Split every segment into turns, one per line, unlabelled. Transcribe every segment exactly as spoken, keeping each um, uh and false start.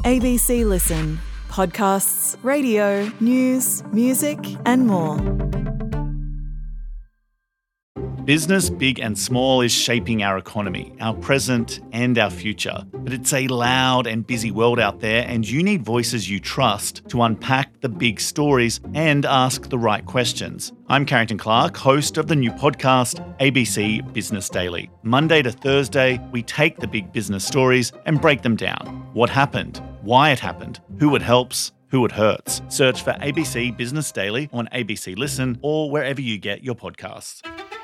A B C Listen. Podcasts, radio, news, music and more.
Business, big and small, is shaping our economy, our present and our future. But it's a loud and busy world out there, and you need voices you trust to unpack the big stories and ask the right questions. I'm Carrington Clark, host of the new podcast, A B C Business Daily. Monday to Thursday, we take the big business stories and break them down. What happened? Why it happened? Who it helps? Who it hurts? Search for A B C Business Daily on A B C Listen or wherever you get your podcasts.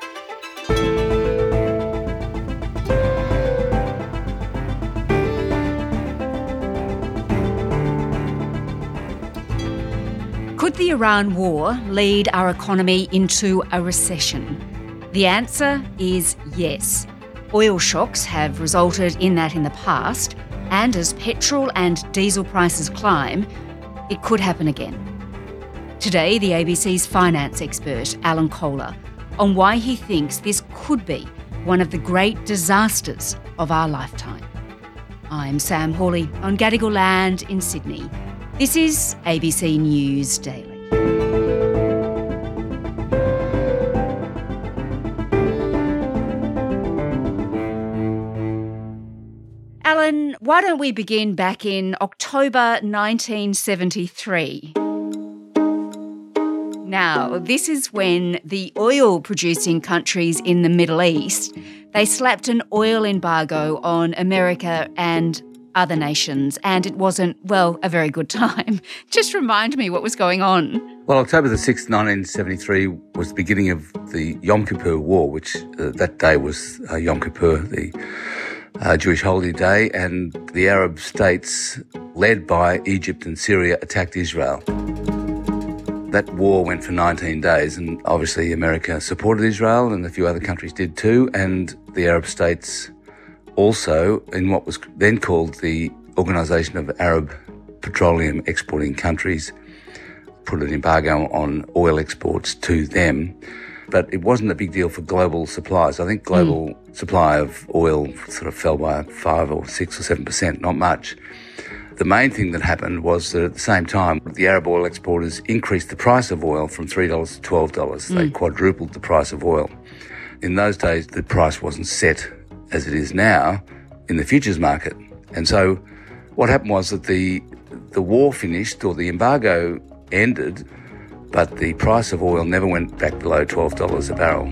Could the Iran war lead our economy into a recession? The answer is yes. Oil shocks have resulted in that in the past, and as petrol and diesel prices climb, it could happen again. Today, the A B C's finance expert, Alan Kohler, on why he thinks this could be one of the great disasters of our lifetime. I'm Sam Hawley on Gadigal land in Sydney. This is A B C News Daily. Alan, why don't we begin back in October nineteen seventy-three? Now, this is when the oil-producing countries in the Middle East, they slapped an oil embargo on America and other nations, and it wasn't, well, a very good time. Just remind me what was going on.
Well, October the sixth, nineteen seventy-three was the beginning of the Yom Kippur War, which uh, that day was uh, Yom Kippur, the uh, Jewish holy day, and the Arab states, led by Egypt and Syria, attacked Israel. That war went for nineteen days, and obviously America supported Israel, and a few other countries did too, and the Arab states also, in what was then called the Organisation of Arab Petroleum Exporting Countries, put an embargo on oil exports to them. But it wasn't a big deal for global supplies. I think global mm. supply of oil sort of fell by five or six or seven percent, not much. The main thing that happened was that at the same time, the Arab oil exporters increased the price of oil from three dollars to twelve dollars. Mm. They quadrupled the price of oil. In those days, the price wasn't set as it is now in the futures market. And so what happened was that the the war finished, or the embargo ended, but the price of oil never went back below twelve dollars a barrel.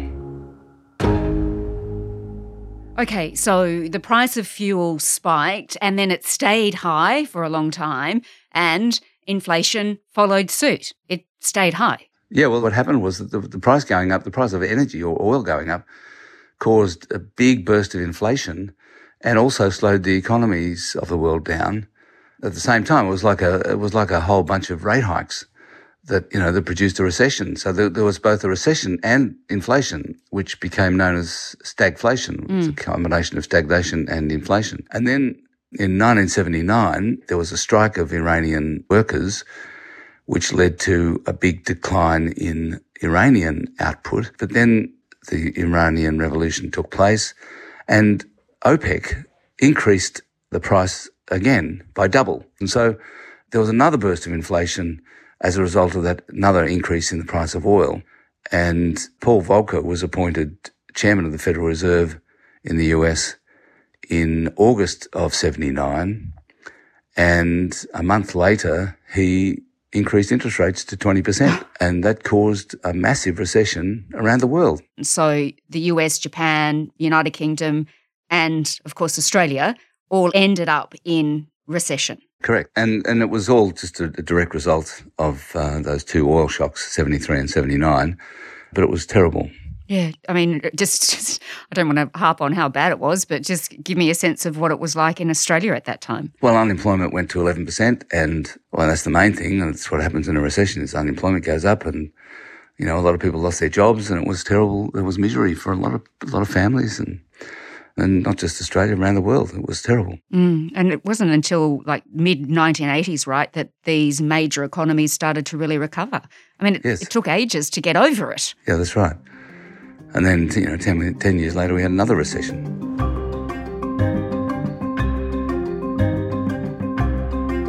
Okay, so the price of fuel spiked and then it stayed high for a long time and inflation followed suit. It stayed high.
Yeah, well, what happened was that the, the price going up, the price of energy or oil going up, caused a big burst of inflation and also slowed the economies of the world down. At the same time, it was like a it was like a whole bunch of rate hikes that, you know, that produced a recession. So there, there was both a recession and inflation, which became known as stagflation. Mm. It's a combination of stagnation and inflation. And then in nineteen seventy-nine, there was a strike of Iranian workers, which led to a big decline in Iranian output. But then the Iranian Revolution took place, and OPEC increased the price again by double. And so there was another burst of inflation as a result of that, another increase in the price of oil. And Paul Volcker was appointed chairman of the Federal Reserve in the U S in August of seventy-nine. And a month later, he increased interest rates to twenty percent, and that caused a massive recession around the world.
So the U S, Japan, United Kingdom, and of course Australia all ended up in recession.
Correct. And and it was all just a, a direct result of uh, those two oil shocks, seventy-three and seventy-nine, but it was terrible.
Yeah, I mean, just, just I don't want to harp on how bad it was, but just give me a sense of what it was like in Australia at that time.
Well, unemployment went to eleven percent, and, well, that's the main thing, and that's what happens in a recession, is unemployment goes up, and, you know, a lot of people lost their jobs, and it was terrible. There was misery for a lot of a lot of families, and and not just Australia, around the world. It was terrible.
Mm, and it wasn't until like mid nineteen eighties, right, that these major economies started to really recover. I mean, it,
yes.
it took ages to get over it.
Yeah, that's right. And then, you know, ten, ten years later, we had another recession.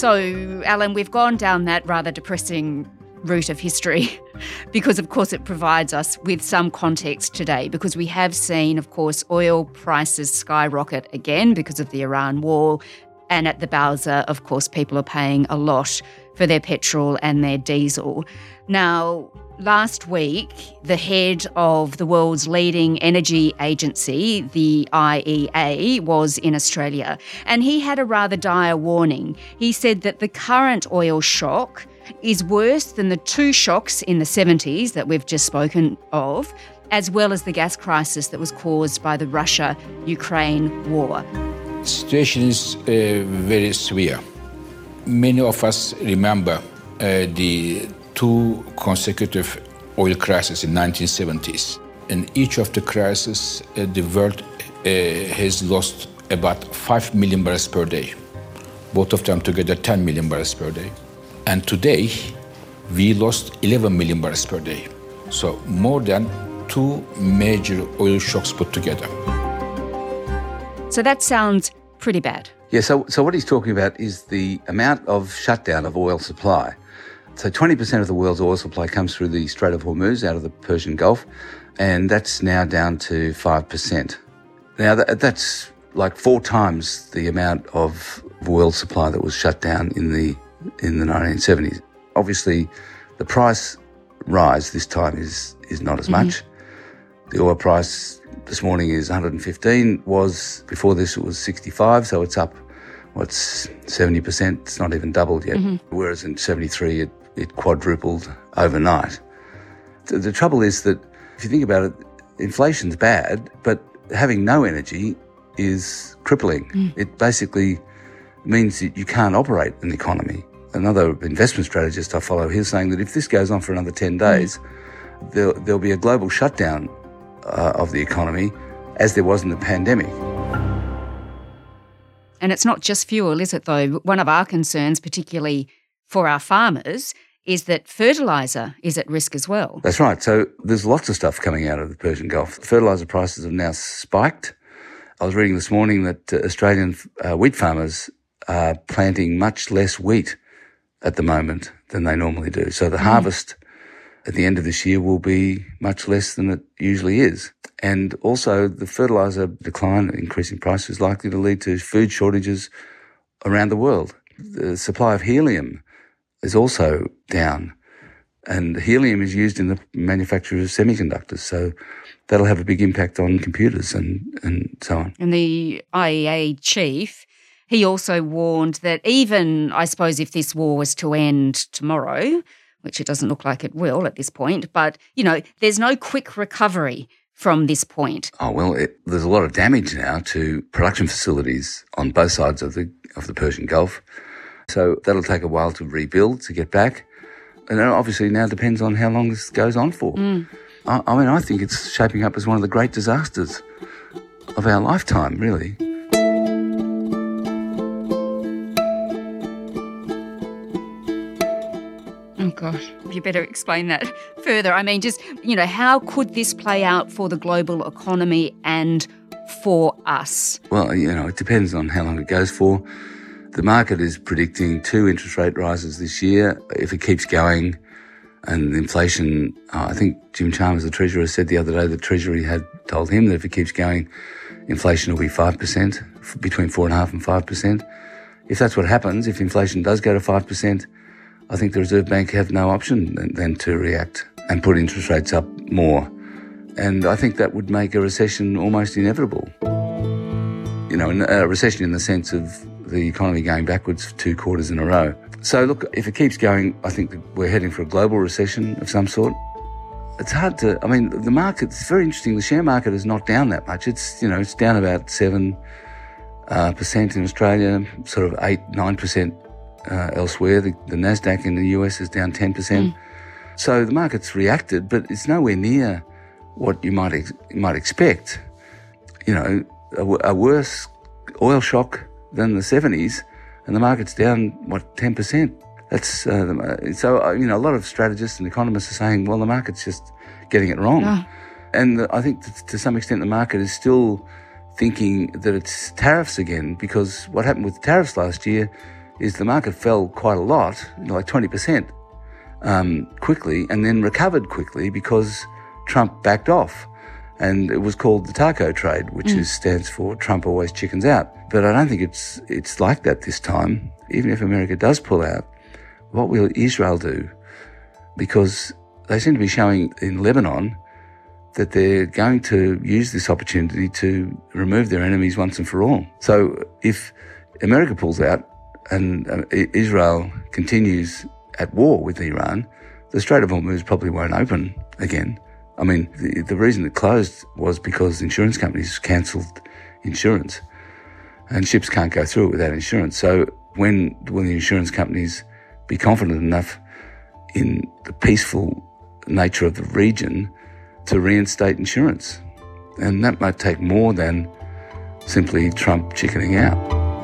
So, Alan, we've gone down that rather depressing route of history because, of course, it provides us with some context today, because we have seen, of course, oil prices skyrocket again because of the Iran war. And at the Bowser, of course, people are paying a lot for their petrol and their diesel. Now, last week, the head of the world's leading energy agency, the I E A, was in Australia, and he had a rather dire warning. He said that the current oil shock is worse than the two shocks in the seventies that we've just spoken of, as well as the gas crisis that was caused by the Russia-Ukraine war.
The situation is uh, very severe. Many of us remember uh, the two consecutive oil crises in nineteen seventies. In each of the crises, uh, the world uh, has lost about five million barrels per day. Both of them together, ten million barrels per day. And today, we lost eleven million barrels per day. So more than two major oil shocks put together.
So that sounds pretty bad.
Yeah, so, so what he's talking about is the amount of shutdown of oil supply. So twenty percent of the world's oil supply comes through the Strait of Hormuz out of the Persian Gulf, and that's now down to five percent. Now, that, that's like four times the amount of oil supply that was shut down in the in the nineteen seventies. Obviously, the price rise this time is, is not as mm-hmm. much. The oil price this morning is one hundred fifteen, was before this it was sixty-five, so it's up, what's seventy percent? It's not even doubled yet. Mm-hmm. Whereas in seventy-three, it it quadrupled overnight. The, the trouble is that if you think about it, inflation's bad, but having no energy is crippling. Mm. It basically means that you can't operate an economy. Another investment strategist I follow, he's saying that if this goes on for another ten days, mm. there, there'll be a global shutdown uh, of the economy as there was in the pandemic.
And it's not just fuel, is it, though? One of our concerns, particularly for our farmers, is that fertiliser is at risk as well.
That's right. So there's lots of stuff coming out of the Persian Gulf. Fertiliser prices have now spiked. I was reading this morning that uh, Australian uh, wheat farmers are planting much less wheat at the moment than they normally do. So the mm. harvest at the end of this year will be much less than it usually is. And also the fertiliser decline, increasing prices, is likely to lead to food shortages around the world. The supply of helium is also down, and helium is used in the manufacture of semiconductors, so that'll have a big impact on computers and, and so on.
And the I E A chief, he also warned that even, I suppose, if this war was to end tomorrow, which it doesn't look like it will at this point, but, you know, there's no quick recovery from this point.
Oh, well, it, there's a lot of damage now to production facilities on both sides of the of the Persian Gulf. So that'll take a while to rebuild, to get back. And it obviously now depends on how long this goes on for. Mm. I, I mean, I think it's shaping up as one of the great disasters of our lifetime, really.
Oh, gosh, you better explain that further. I mean, just, you know, how could this play out for the global economy and for us?
Well, you know, it depends on how long it goes for. The market is predicting two interest rate rises this year. If it keeps going and inflation, uh, I think Jim Chalmers, the Treasurer, said the other day the Treasury had told him that if it keeps going, inflation will be five percent, between four point five percent and five percent. If that's what happens, if inflation does go to five percent, I think the Reserve Bank have no option than, than to react and put interest rates up more. And I think that would make a recession almost inevitable. You know, a recession in the sense of the economy going backwards two quarters in a row. So look, if it keeps going, I think that we're heading for a global recession of some sort. It's hard to, I mean, the market's very interesting. The share market is not down that much. It's, you know, it's down about seven uh, percent in Australia, sort of eight, nine percent uh, elsewhere. The, the Nasdaq in the U S is down ten percent. Mm. So the market's reacted, but it's nowhere near what you might ex- you might expect. You know, a, a worse oil shock than the seventies, and the market's down, what, ten percent. That's, uh, the, so, uh, you know, a lot of strategists and economists are saying, well, the market's just getting it wrong. Oh. And the, I think that to some extent the market is still thinking that it's tariffs again, because what happened with tariffs last year, is the market fell quite a lot, like twenty percent um, quickly, and then recovered quickly because Trump backed off. And it was called the Taco trade, which mm. is, stands for Trump always chickens out. But I don't think it's it's like that this time. Even if America does pull out, what will Israel do? Because they seem to be showing in Lebanon that they're going to use this opportunity to remove their enemies once and for all. So if America pulls out and uh, Israel continues at war with Iran, the Strait of Hormuz probably won't open again. I mean, the, the reason it closed was because insurance companies cancelled insurance, and ships can't go through it without insurance. So when will the insurance companies be confident enough in the peaceful nature of the region to reinstate insurance? And that might take more than simply Trump chickening out.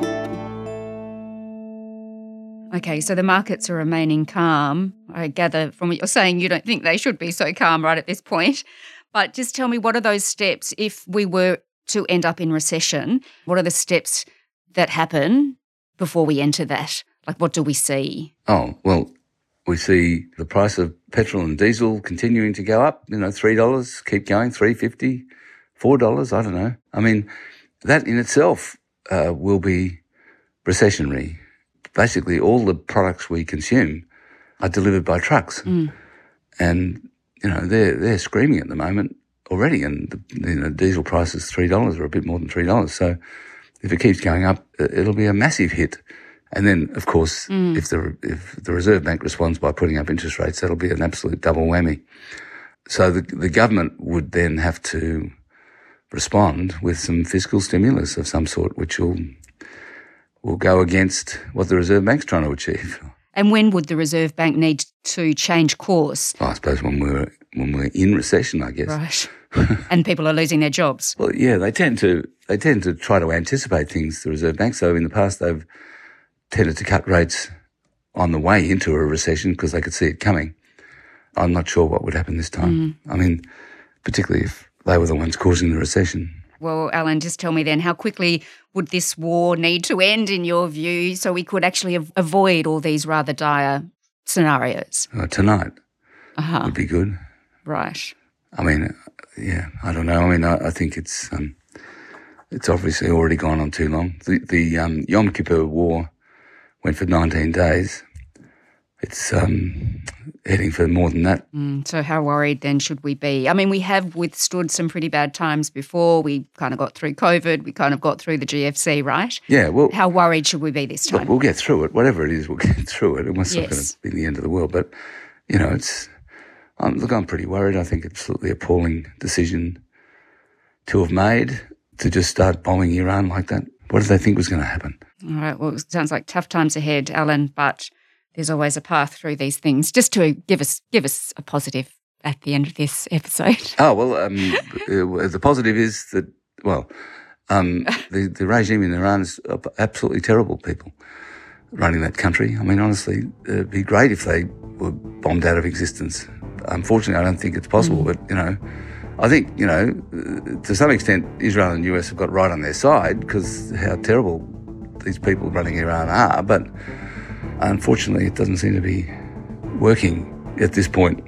Okay, so the markets are remaining calm. I gather from what you're saying you don't think they should be so calm right at this point. But just tell me, what are those steps if we were to end up in recession? What are the steps that happen before we enter that? Like, what do we see?
Oh, well, we see the price of petrol and diesel continuing to go up, you know, three dollars, keep going, three dollars fifty, four dollars, I don't know. I mean, that in itself uh, will be recessionary. Basically, all the products we consume are delivered by trucks. Mm. And, you know, they're they're screaming at the moment already. And, the, you know, diesel prices three dollars or a bit more than three dollars. So if it keeps going up, it'll be a massive hit. And then, of course, mm. if the if the Reserve Bank responds by putting up interest rates, that'll be an absolute double whammy. So the the government would then have to respond with some fiscal stimulus of some sort, which will will go against what the Reserve Bank's trying to achieve.
And when would the Reserve Bank need to change course?
Well, I suppose when we're when we're in recession, I guess.
Right. And people are losing their jobs.
Well, yeah, they tend to they tend to try to anticipate things, the Reserve Bank. So in the past, they've tended to cut rates on the way into a recession because they could see it coming. I'm not sure what would happen this time. Mm. I mean, particularly if they were the ones causing the recession.
Well, Alan, just tell me then, how quickly would this war need to end in your view so we could actually av- avoid all these rather dire scenarios?
Uh, tonight
uh-huh.
would be good.
Right.
I mean, yeah, I don't know. I mean, I, I think it's um, it's obviously already gone on too long. The, the um, Yom Kippur War went for nineteen days. It's um, heading for more than that.
Mm, so how worried then should we be? I mean, we have withstood some pretty bad times before. We kind of got through COVID. We kind of got through the G F C, right?
Yeah. Well,
how worried should we be this time?
Look, we'll get through it. Whatever it is, we'll get through it. It must
yes.
not going to be the end of the world. But, you know, it's um, look, I'm pretty worried. I think it's absolutely appalling decision to have made to just start bombing Iran like that. What did they think was going to happen?
All right. Well, it sounds like tough times ahead, Alan, but there's always a path through these things. Just to give us give us a positive at the end of this episode.
Oh, well, um, the positive is that, well, um, the, the regime in Iran is absolutely terrible people running that country. I mean, honestly, it'd be great if they were bombed out of existence. Unfortunately, I don't think it's possible, mm. but, you know, I think, you know, to some extent, Israel and the U S have got right on their side because how terrible these people running Iran are, but unfortunately, it doesn't seem to be working at this point.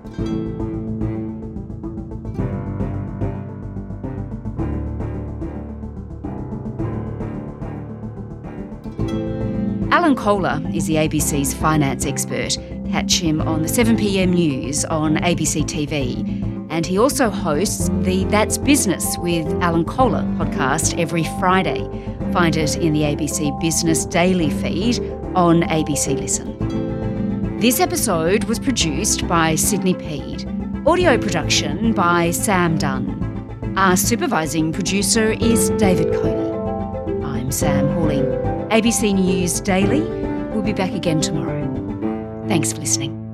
Alan Kohler is the A B C's finance expert. Catch him on the seven p.m. news on A B C T V. And he also hosts the That's Business with Alan Kohler podcast every Friday. Find it in the A B C Business Daily feed on A B C Listen. This episode was produced by Sydney Peed. Audio production by Sam Dunn. Our supervising producer is David Coney. I'm Sam Halling. A B C News Daily. We'll be back again tomorrow. Thanks for listening.